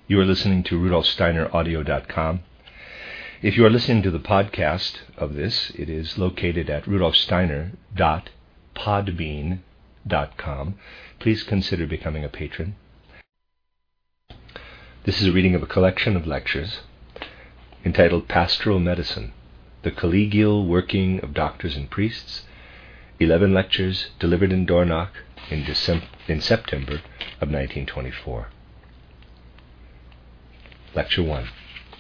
You are listening to RudolfSteinerAudio.com. If you are listening to the podcast of this, it is located at RudolfSteiner.podbean.com. Please consider becoming a patron. This is a reading of a collection of lectures entitled Pastoral Medicine, the Collegial Working of Doctors and Priests, 11 lectures delivered in Dornach in September of 1924. Lecture 1.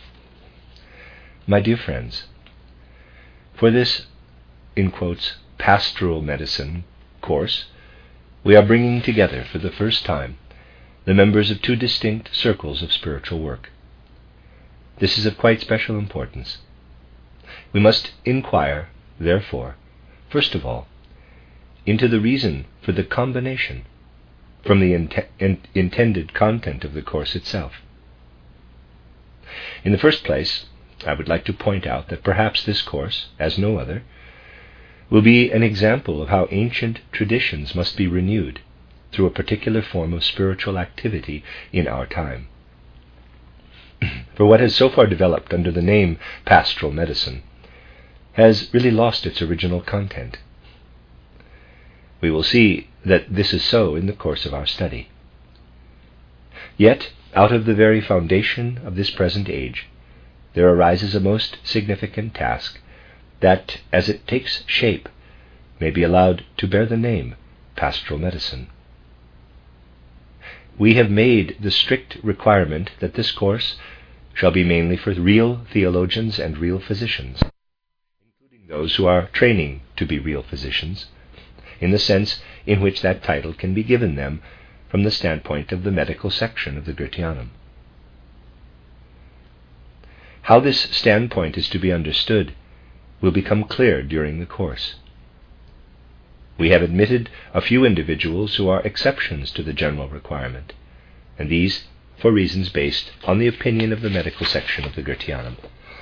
My dear friends, for this, in quotes, pastoral medicine course, we are bringing together for the first time the members of two distinct circles of spiritual work. This is of quite special importance. We must inquire, therefore, first of all, into the reason for the combination from the intended content of the course itself. In the first place, I would like to point out that perhaps this course, as no other, will be an example of how ancient traditions must be renewed through a particular form of spiritual activity in our time. For what has so far developed under the name pastoral medicine has really lost its original content. We will see that this is so in the course of our study. Yet, out of the very foundation of this present age, there arises a most significant task that, as it takes shape, may be allowed to bear the name pastoral medicine. We have made the strict requirement that this course shall be mainly for real theologians and real physicians, including those who are training to be real physicians, in the sense in which that title can be given them from the standpoint of the medical section of the Goetheanum. How this standpoint is to be understood will become clear during the course. We have admitted a few individuals who are exceptions to the general requirement, and these for reasons based on the opinion of the medical section of the Goetheanum.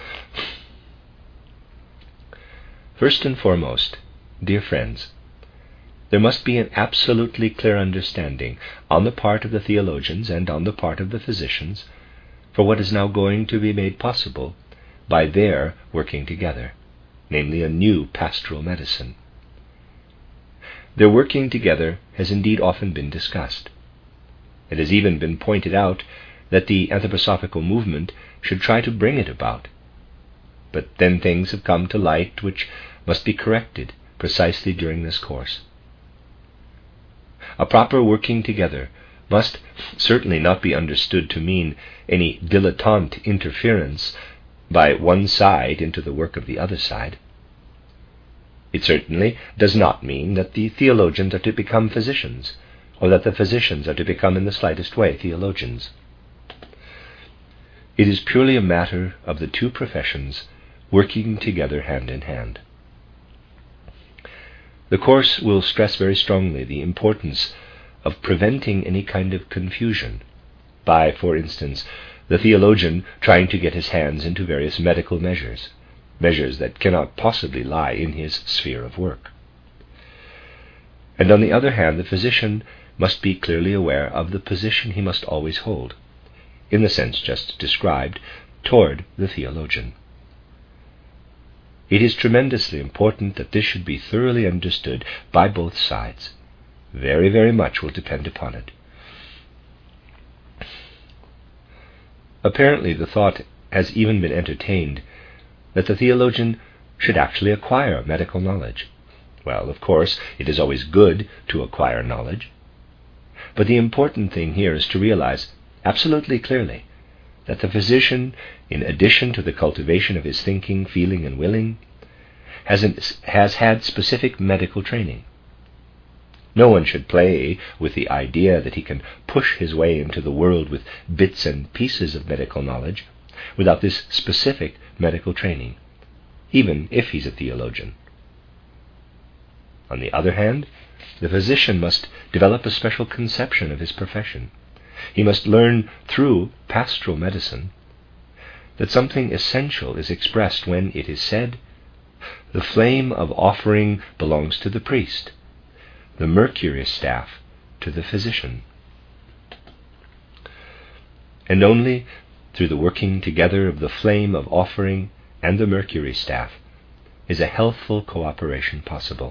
First and foremost, dear friends, there must be an absolutely clear understanding on the part of the theologians and on the part of the physicians for what is now going to be made possible by their working together, namely a new pastoral medicine. Their working together has indeed often been discussed. It has even been pointed out that the anthroposophical movement should try to bring it about. But then things have come to light which must be corrected precisely during this course. A proper working together must certainly not be understood to mean any dilettante interference by one side into the work of the other side. It certainly does not mean that the theologians are to become physicians, or that the physicians are to become in the slightest way theologians. It is purely a matter of the two professions working together hand in hand. The course will stress very strongly the importance of preventing any kind of confusion by, for instance, the theologian trying to get his hands into various medical measures that cannot possibly lie in his sphere of work. And on the other hand, the physician must be clearly aware of the position he must always hold, in the sense just described, toward the theologian. It is tremendously important that this should be thoroughly understood by both sides. Very, very much will depend upon it. Apparently the thought has even been entertained that the theologian should actually acquire medical knowledge. Well, of course, it is always good to acquire knowledge. But the important thing here is to realize absolutely clearly that the physician, in addition to the cultivation of his thinking, feeling, and willing, has had specific medical training. No one should play with the idea that he can push his way into the world with bits and pieces of medical knowledge without this specific medical training, even if he's a theologian. On the other hand, the physician must develop a special conception of his profession. He must learn through pastoral medicine that something essential is expressed when it is said, "The flame of offering belongs to the priest, the mercurial staff to the physician." and only through the working together of the flame of offering and the mercury staff is a healthful cooperation possible.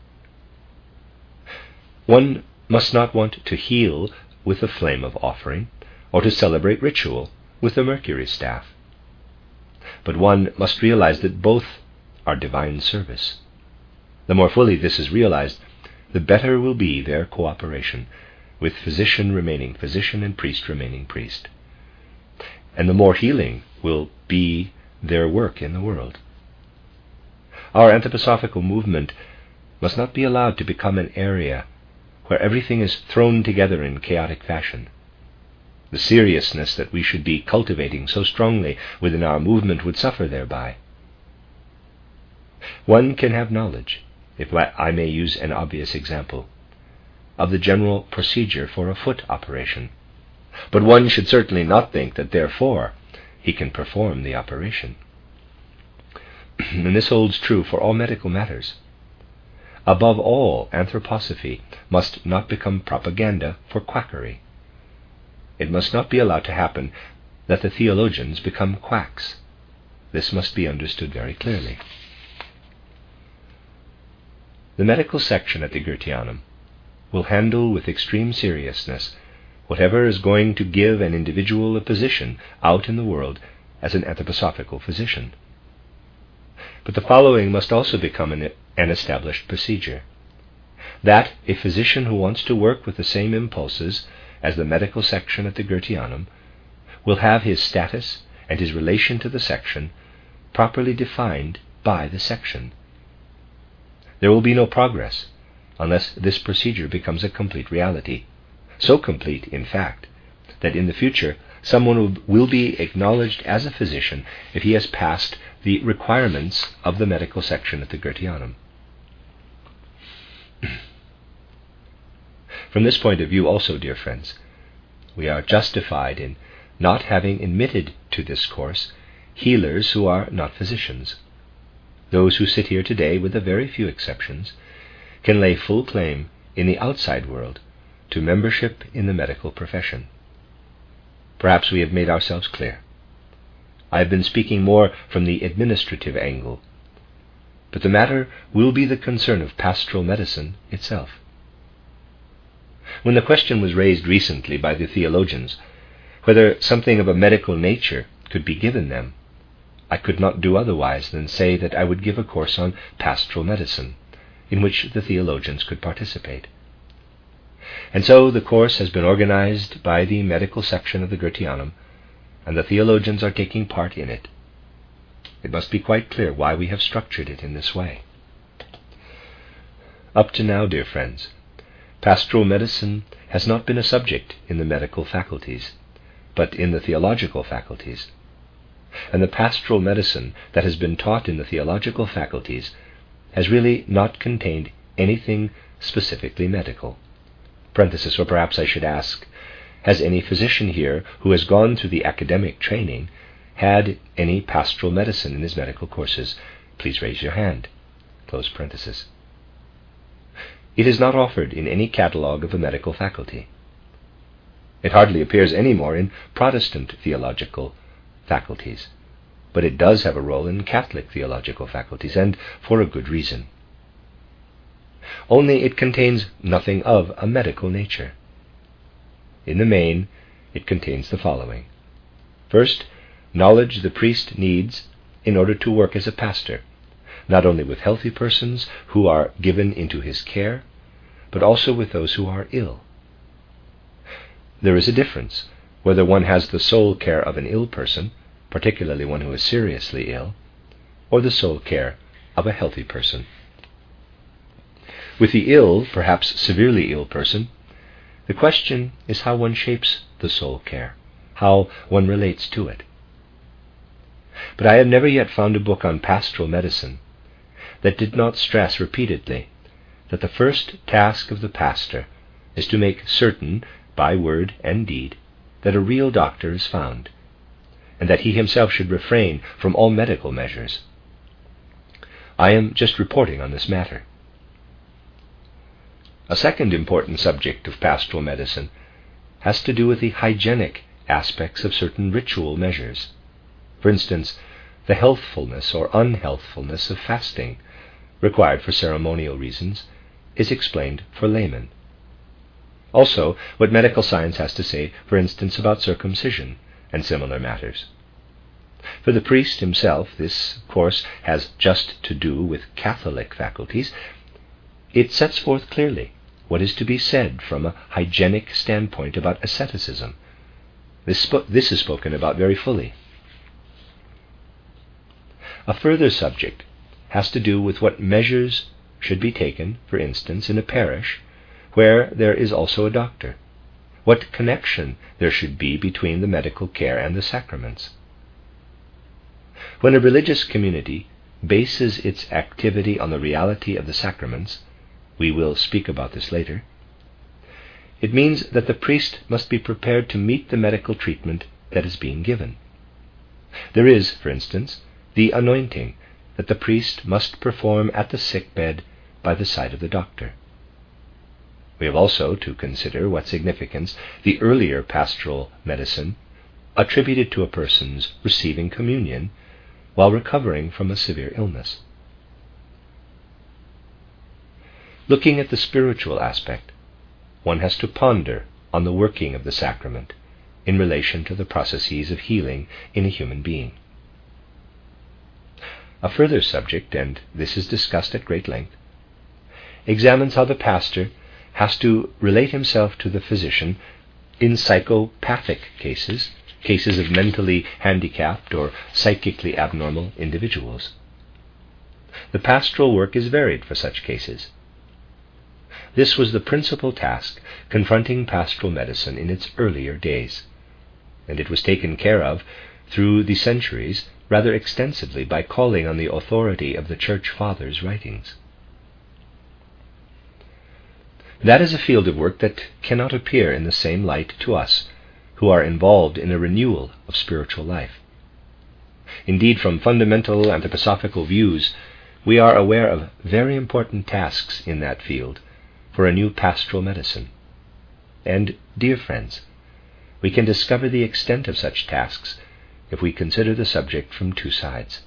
One must not want to heal with the flame of offering, or to celebrate ritual with the mercury staff. But one must realize that both are divine service. The more fully this is realized, the better will be their cooperation, with physician remaining physician and priest remaining priest. And the more healing will be their work in the world. Our anthroposophical movement must not be allowed to become an area where everything is thrown together in chaotic fashion. The seriousness that we should be cultivating so strongly within our movement would suffer thereby. One can have knowledge, if I may use an obvious example, of the general procedure for a foot operation, but one should certainly not think that therefore he can perform the operation. And this holds true for all medical matters. Above all, anthroposophy must not become propaganda for quackery. It must not be allowed to happen that the theologians become quacks. This must be understood very clearly. The medical section at the Goetheanum will handle with extreme seriousness whatever is going to give an individual a position out in the world as an anthroposophical physician. But the following must also become an established procedure: that a physician who wants to work with the same impulses as the medical section at the Goetheanum will have his status and his relation to the section properly defined by the section. There will be no progress unless this procedure becomes a complete reality, so complete, in fact, that in the future someone will be acknowledged as a physician if he has passed the requirements of the medical section at the Goetheanum. From this point of view also, dear friends, we are justified in not having admitted to this course healers who are not physicians. Those who sit here today, with a very few exceptions, can lay full claim in the outside world to membership in the medical profession. Perhaps we have made ourselves clear. I have been speaking more from the administrative angle, but the matter will be the concern of pastoral medicine itself. When the question was raised recently by the theologians whether something of a medical nature could be given them, I could not do otherwise than say that I would give a course on pastoral medicine, in which the theologians could participate. And so the course has been organized by the medical section of the Goetheanum, and the theologians are taking part in it. It must be quite clear why we have structured it in this way. Up to now, dear friends, pastoral medicine has not been a subject in the medical faculties, but in the theological faculties. And the pastoral medicine that has been taught in the theological faculties has really not contained anything specifically medical. Parenthesis, or perhaps I should ask, has any physician here who has gone through the academic training had any pastoral medicine in his medical courses? Please raise your hand. Close parenthesis. It is not offered in any catalogue of the medical faculty. It hardly appears any more in Protestant theological faculties, but it does have a role in Catholic theological faculties, and for a good reason. Only it contains nothing of a medical nature. In the main, it contains the following. First, knowledge the priest needs in order to work as a pastor, not only with healthy persons who are given into his care, but also with those who are ill. There is a difference whether one has the sole care of an ill person, particularly one who is seriously ill, or the sole care of a healthy person. With the ill, perhaps severely ill person, the question is how one shapes the sole care, how one relates to it. But I have never yet found a book on pastoral medicine that did not stress repeatedly that the first task of the pastor is to make certain, by word and deed, that a real doctor is found, and that he himself should refrain from all medical measures. I am just reporting on this matter. A second important subject of pastoral medicine has to do with the hygienic aspects of certain ritual measures. For instance, the healthfulness or unhealthfulness of fasting, required for ceremonial reasons, is explained for laymen. Also, what medical science has to say, for instance, about circumcision and similar matters. For the priest himself, this, of course, has just to do with Catholic faculties. It sets forth clearly what is to be said from a hygienic standpoint about asceticism. This is spoken about very fully. A further subject has to do with what measures should be taken, for instance, in a parish where there is also a doctor, what connection there should be between the medical care and the sacraments. When a religious community bases its activity on the reality of the sacraments, we will speak about this later, it means that the priest must be prepared to meet the medical treatment that is being given. There is, for instance, the anointing that the priest must perform at the sickbed by the side of the doctor. We have also to consider what significance the earlier pastoral medicine attributed to a person's receiving communion while recovering from a severe illness. Looking at the spiritual aspect, one has to ponder on the working of the sacrament in relation to the processes of healing in a human being. A further subject, and this is discussed at great length, examines how the pastor has to relate himself to the physician in psychopathic cases of mentally handicapped or psychically abnormal individuals. The pastoral work is varied for such cases. This was the principal task confronting pastoral medicine in its earlier days, and it was taken care of through the centuries rather extensively by calling on the authority of the Church Fathers' writings. That is a field of work that cannot appear in the same light to us, who are involved in a renewal of spiritual life. Indeed, from fundamental anthroposophical views, we are aware of very important tasks in that field for a new pastoral medicine. And, dear friends, we can discover the extent of such tasks if we consider the subject from two sides.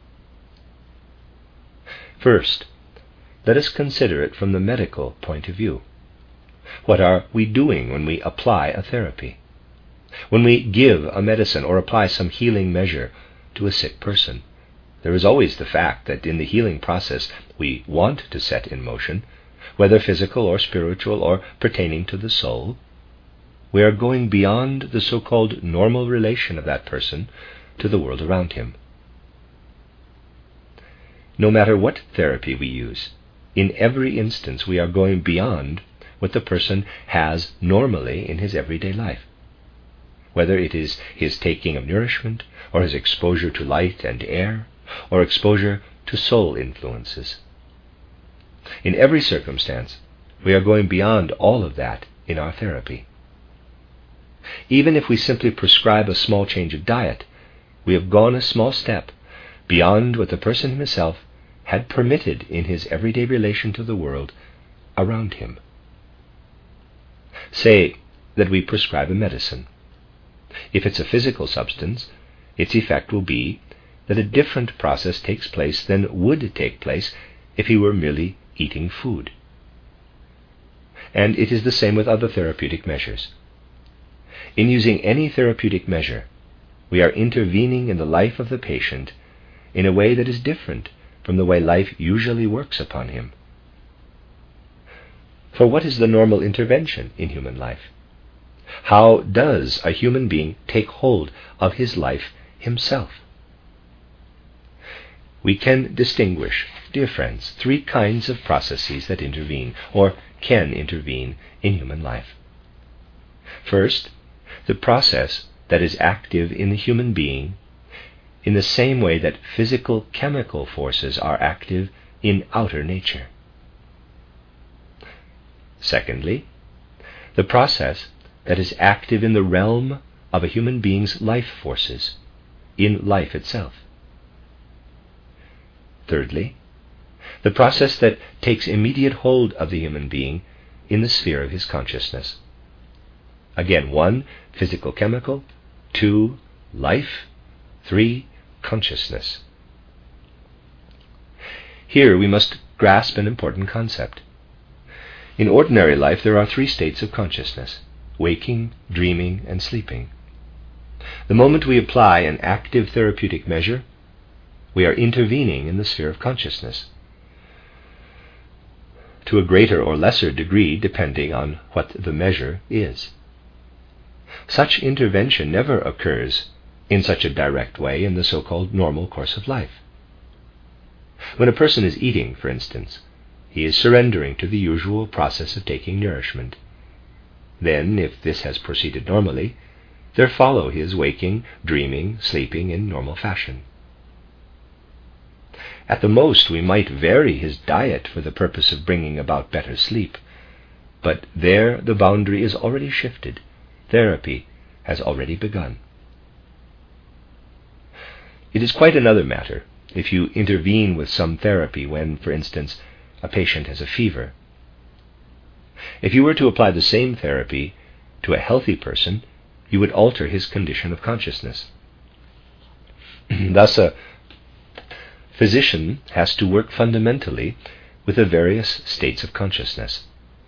First, let us consider it from the medical point of view. What are we doing when we apply a therapy? When we give a medicine or apply some healing measure to a sick person, there is always the fact that in the healing process we want to set in motion, whether physical or spiritual or pertaining to the soul, we are going beyond the so-called normal relation of that person to the world around him. No matter what therapy we use, in every instance we are going beyond what the person has normally in his everyday life, whether it is his taking of nourishment, or his exposure to light and air, or exposure to soul influences. In every circumstance, we are going beyond all of that in our therapy. Even if we simply prescribe a small change of diet, we have gone a small step beyond what the person himself had permitted in his everyday relation to the world around him. Say that we prescribe a medicine. If it's a physical substance, its effect will be that a different process takes place than would take place if he were merely eating food. And it is the same with other therapeutic measures. In using any therapeutic measure, we are intervening in the life of the patient in a way that is different from the way life usually works upon him. For what is the normal intervention in human life? How does a human being take hold of his life himself? We can distinguish, dear friends, three kinds of processes that intervene, or can intervene, in human life. First, the process that is active in the human being in the same way that physical chemical forces are active in outer nature. Secondly, the process that is active in the realm of a human being's life forces, in life itself. Thirdly, the process that takes immediate hold of the human being in the sphere of his consciousness. Again, 1, physical-chemical, 2, life, 3, consciousness. Here we must grasp an important concept. In ordinary life there are 3 states of consciousness: waking, dreaming, and sleeping. The moment we apply an active therapeutic measure, we are intervening in the sphere of consciousness, to a greater or lesser degree depending on what the measure is. Such intervention never occurs in such a direct way in the so-called normal course of life. When a person is eating, for instance, he is surrendering to the usual process of taking nourishment. Then, if this has proceeded normally, there follow his waking, dreaming, sleeping in normal fashion. At the most, we might vary his diet for the purpose of bringing about better sleep, but there the boundary is already shifted. Therapy has already begun. It is quite another matter if you intervene with some therapy when, for instance, a patient has a fever. If you were to apply the same therapy to a healthy person, you would alter his condition of consciousness. Thus, a physician has to work fundamentally with the various states of consciousness.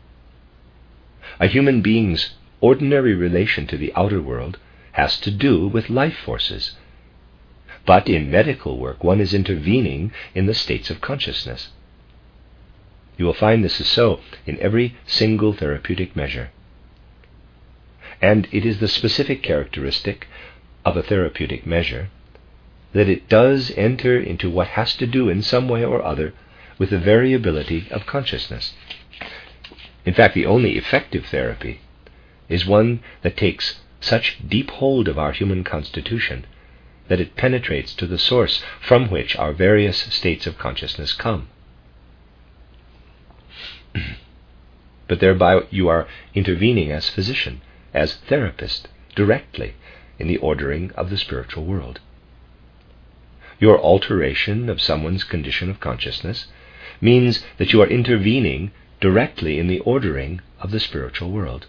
A human being's ordinary relation to the outer world has to do with life forces. But in medical work, one is intervening in the states of consciousness. You will find this is so in every single therapeutic measure. And it is the specific characteristic of a therapeutic measure that it does enter into what has to do in some way or other with the variability of consciousness. In fact, the only effective therapy is one that takes such deep hold of our human constitution that it penetrates to the source from which our various states of consciousness come. But thereby you are intervening as physician, as therapist, directly in the ordering of the spiritual world. Your alteration of someone's condition of consciousness means that you are intervening directly in the ordering of the spiritual world.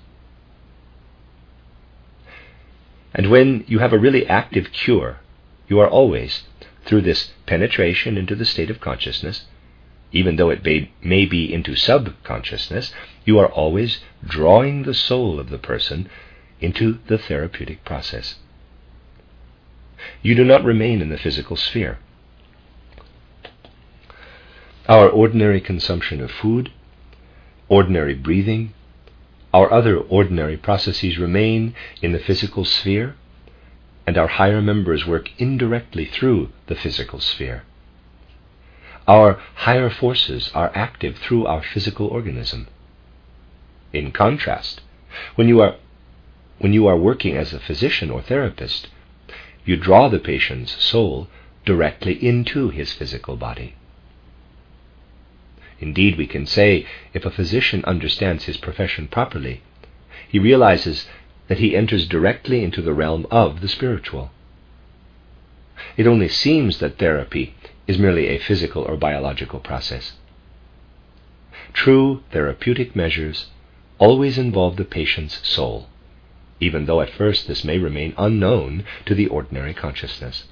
And when you have a really active cure, you are always, through this penetration into the state of consciousness, even though it may be into subconsciousness, you are always drawing the soul of the person into the therapeutic process. You do not remain in the physical sphere. Our ordinary consumption of food, ordinary breathing, our other ordinary processes remain in the physical sphere, and our higher members work indirectly through the physical sphere. Our higher forces are active through our physical organism. In contrast, when you are working as a physician or therapist, you draw the patient's soul directly into his physical body. Indeed, we can say, if a physician understands his profession properly, he realizes that he enters directly into the realm of the spiritual. It only seems that therapy is merely a physical or biological process. True therapeutic measures always involve the patient's soul, even though at first this may remain unknown to the ordinary consciousness.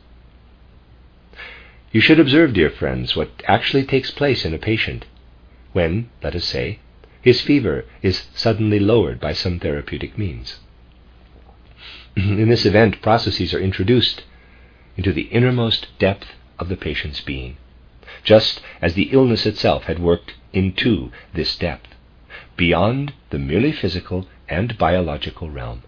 You should observe, dear friends, what actually takes place in a patient when, let us say, his fever is suddenly lowered by some therapeutic means. In this event, processes are introduced into the innermost depth of the patient's being, just as the illness itself had worked into this depth, beyond the merely physical and biological realm.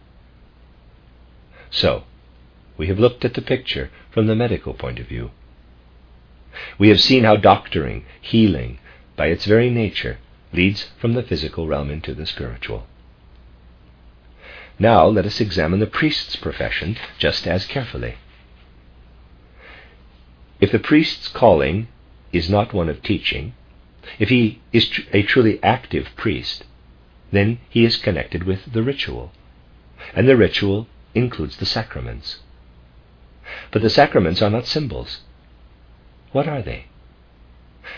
So, we have looked at the picture from the medical point of view. We have seen how doctoring, healing, by its very nature, leads from the physical realm into the spiritual. Now let us examine the priest's profession just as carefully. If the priest's calling is not one of teaching, if he is a truly active priest, then he is connected with the ritual, and the ritual includes the sacraments. But the sacraments are not symbols. What are they?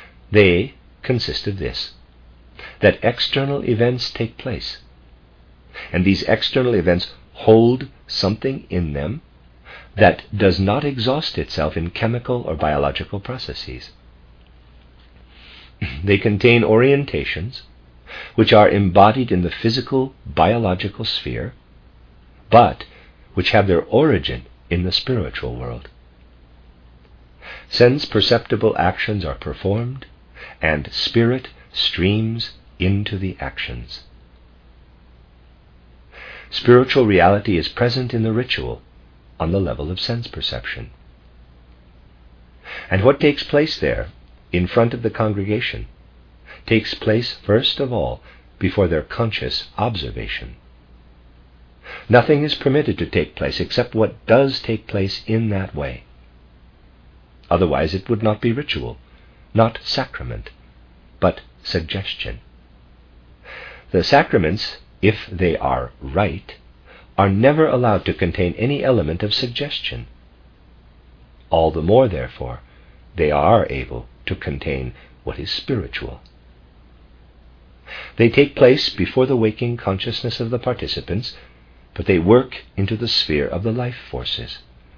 They consist of this, that external events take place, and these external events hold something in them that does not exhaust itself in chemical or biological processes. They contain orientations which are embodied in the physical, biological sphere, but which have their origin in the spiritual world. Sense-perceptible actions are performed, and spirit streams into the actions. Spiritual reality is present in the ritual on the level of sense perception. And what takes place there, in front of the congregation, takes place first of all before their conscious observation. Nothing is permitted to take place except what does take place in that way. Otherwise it would not be ritual, not sacrament, but suggestion. The sacraments, if they are right, are never allowed to contain any element of suggestion. All the more, therefore, they are able to contain what is spiritual. They take place before the waking consciousness of the participants, but they work into the sphere of the life forces.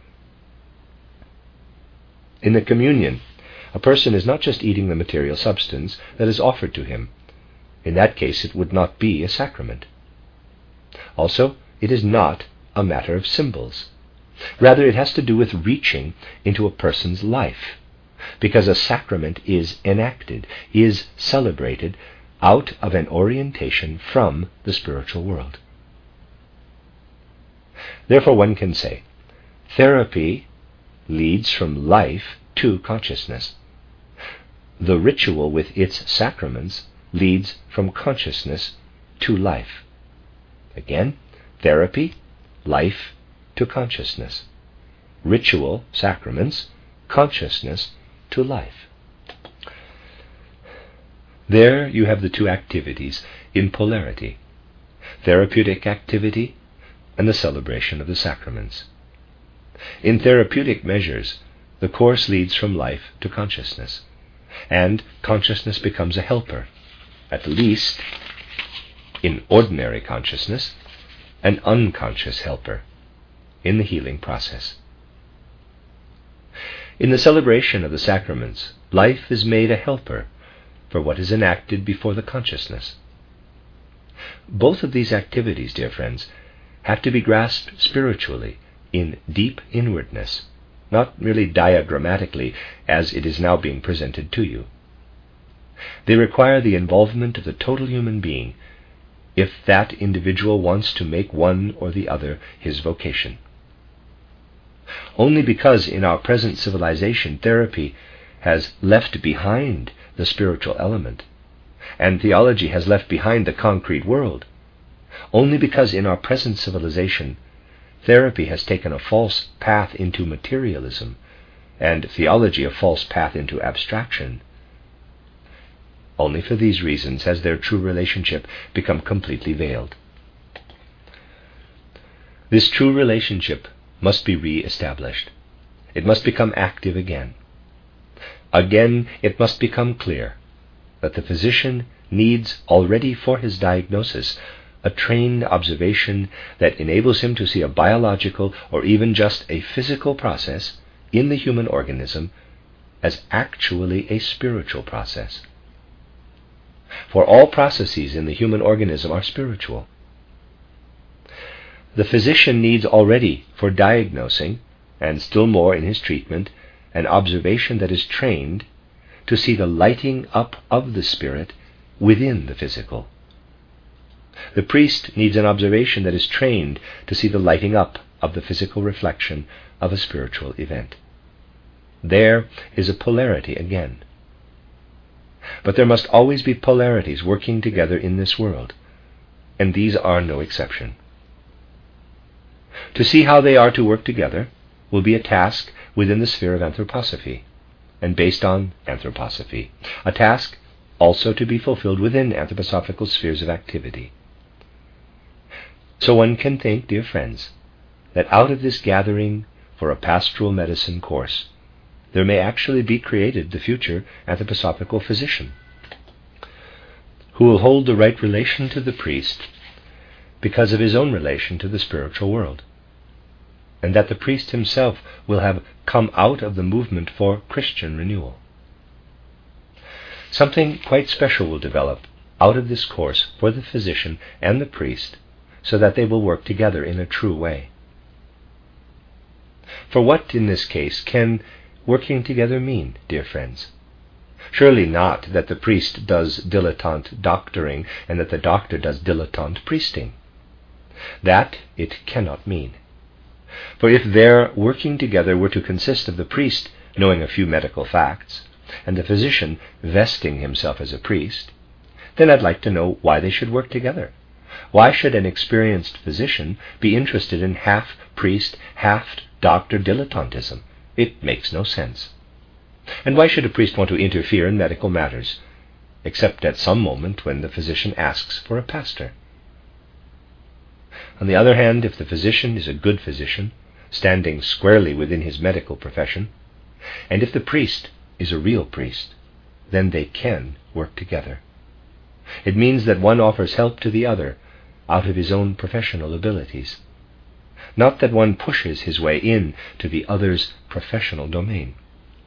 In the communion, a person is not just eating the material substance that is offered to him. In that case, it would not be a sacrament. Also, it is not a matter of symbols. Rather, it has to do with reaching into a person's life, because a sacrament is enacted, is celebrated out of an orientation from the spiritual world. Therefore, one can say, therapy leads from life to consciousness. The ritual with its sacraments leads from consciousness to life. Again, therapy, life to consciousness. Ritual, sacraments, consciousness to life. There you have the two activities in polarity: therapeutic activity and the celebration of the sacraments. In therapeutic measures, the course leads from life to consciousness, and consciousness becomes a helper, at least in ordinary consciousness, an unconscious helper in the healing process. In the celebration of the sacraments, life is made a helper for what is enacted before the consciousness. Both of these activities, dear friends, have to be grasped spiritually in deep inwardness, not merely diagrammatically as it is now being presented to you. They require the involvement of the total human being if that individual wants to make one or the other his vocation. Only because in our present civilization therapy has left behind the spiritual element, and theology has left behind the concrete world, only because in our present civilization therapy has taken a false path into materialism, and theology a false path into abstraction, only for these reasons has their true relationship become completely veiled. This true relationship must be re-established. It must become active again. Again, it must become clear that the physician needs already for his diagnosis a trained observation that enables him to see a biological or even just a physical process in the human organism as actually a spiritual process. For all processes in the human organism are spiritual. The physician needs already for diagnosing, and still more in his treatment, an observation that is trained to see the lighting up of the spirit within the physical. The priest needs an observation that is trained to see the lighting up of the physical reflection of a spiritual event. There is a polarity again. But there must always be polarities working together in this world, and these are no exception. To see how they are to work together will be a task within the sphere of anthroposophy, and based on anthroposophy, a task also to be fulfilled within anthroposophical spheres of activity. So one can think, dear friends, that out of this gathering for a pastoral medicine course, there may actually be created the future anthroposophical physician, who will hold the right relation to the priest because of his own relation to the spiritual world, and that the priest himself will have come out of the movement for Christian renewal. Something quite special will develop out of this course for the physician and the priest, so that they will work together in a true way. For what, in this case, can working together mean, dear friends? Surely not that the priest does dilettante doctoring and that the doctor does dilettante priesting. That it cannot mean. For if their working together were to consist of the priest knowing a few medical facts, and the physician vesting himself as a priest, then I'd like to know why they should work together. Why should an experienced physician be interested in half-priest, half-doctor dilettantism? It makes no sense. And why should a priest want to interfere in medical matters, except at some moment when the physician asks for a pastor? On the other hand, if the physician is a good physician, standing squarely within his medical profession, and if the priest is a real priest, then they can work together. It means that one offers help to the other out of his own professional abilities, not that one pushes his way in to the other's professional domain.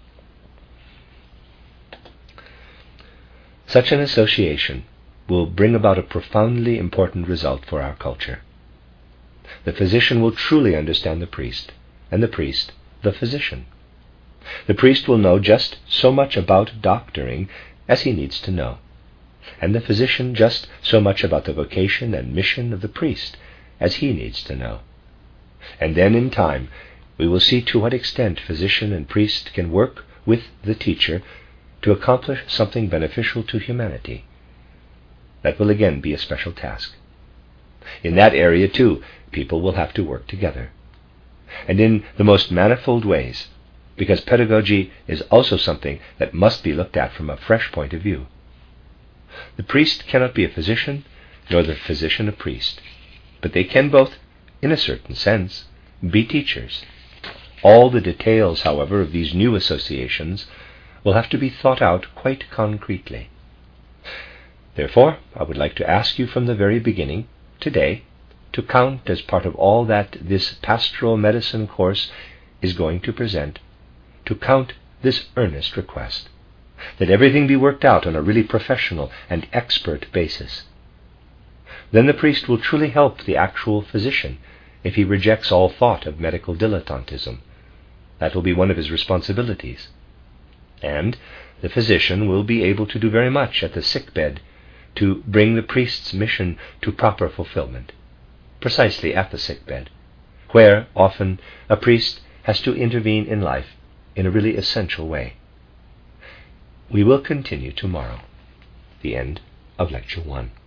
Such an association will bring about a profoundly important result for our culture. The physician will truly understand the priest, and the priest the physician. The priest will know just so much about doctoring as he needs to know, and the physician just so much about the vocation and mission of the priest as he needs to know. And then in time we will see to what extent physician and priest can work with the teacher to accomplish something beneficial to humanity. That will again be a special task. In that area, too, people will have to work together, and in the most manifold ways, because pedagogy is also something that must be looked at from a fresh point of view. The priest cannot be a physician, nor the physician a priest, but they can both, in a certain sense, be teachers. All the details, however, of these new associations will have to be thought out quite concretely. Therefore, I would like to ask you from the very beginning, today, to count as part of all that this pastoral medicine course is going to present, to count this earnest request, that everything be worked out on a really professional and expert basis. Then the priest will truly help the actual physician if he rejects all thought of medical dilettantism. That will be one of his responsibilities. And the physician will be able to do very much at the sickbed to bring the priest's mission to proper fulfillment, precisely at the sickbed, where often a priest has to intervene in life in a really essential way. We will continue tomorrow. The end of Lecture 1.